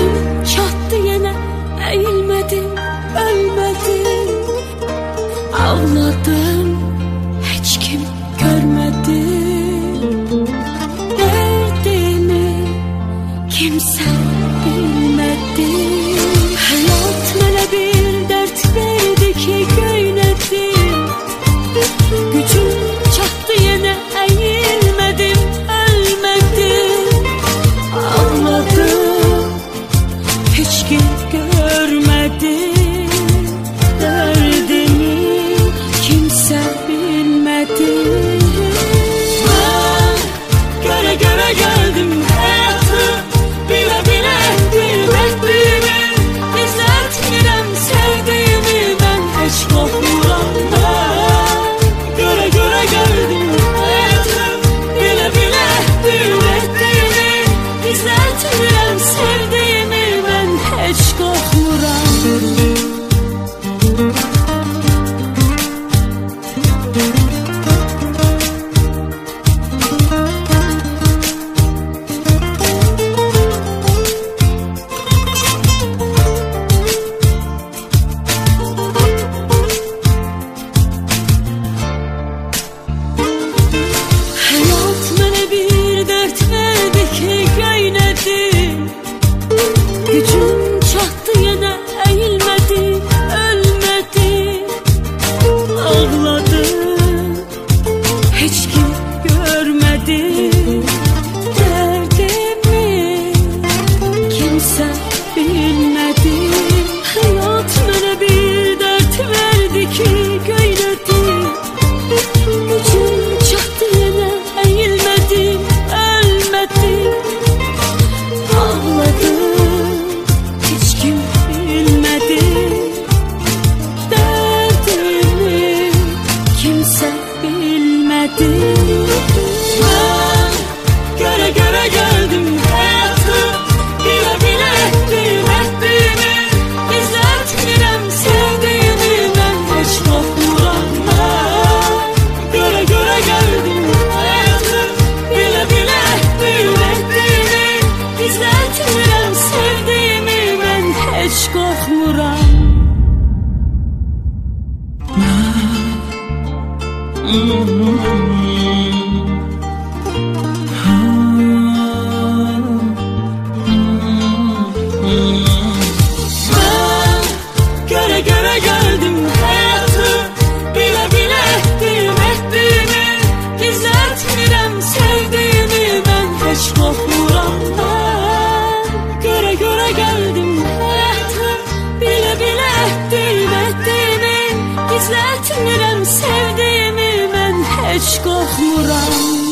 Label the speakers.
Speaker 1: Gücüm çatdı yenə, əyilmədim, ölmədim. Ağladım, heç kim görmədi. Dərdimi kimsə bilmədi. Həyat mənə bir dərd verdi ki, göynədim. Gücüm çatdı yenə, əyilmədim, ölmədim. Ağladım, heç kim görmədi. Dərdimi kimsə bilmədi. Mən görə gəldim həyatı, bilə bilmədiyimi. İzlətmirəm sevdiyimi, mən heç qorxmuram. Mən görə gəldim həyatı, bilə bilmədiyimi. İzlətmirəm sevdiyimi, mən heç qorxmuram. Gücüm çatdı yenə, əyilmədim, ölmədim. Ağladım, heç kim görmədi. Dərdimi kimsə bilmədi. Həyat mənə bir dərd verdi ki, göynədim. Gücüm çatdı yenə, əyilmədim, ölmədim. Ağladım, mən görə gəldim həyatı, bilə bilmədiyimi. İzlətmirəm sevdiyimi, mən heç qorxmuram. Mən görə gəldim həyatı, bilə bilmədiyimi. İzlətmirəm sevdiyimi, mən heç qorxmuram. Mən görə gəldim həyatı, bilə bilmədiyimi. İzlətmirəm sevdiyimi, mən heç qorxmuram. Mən görə gəldim həyatı, bilə bilmədiyimi. İzlətmirəm sevdiyimi, mən heç qorxmuram.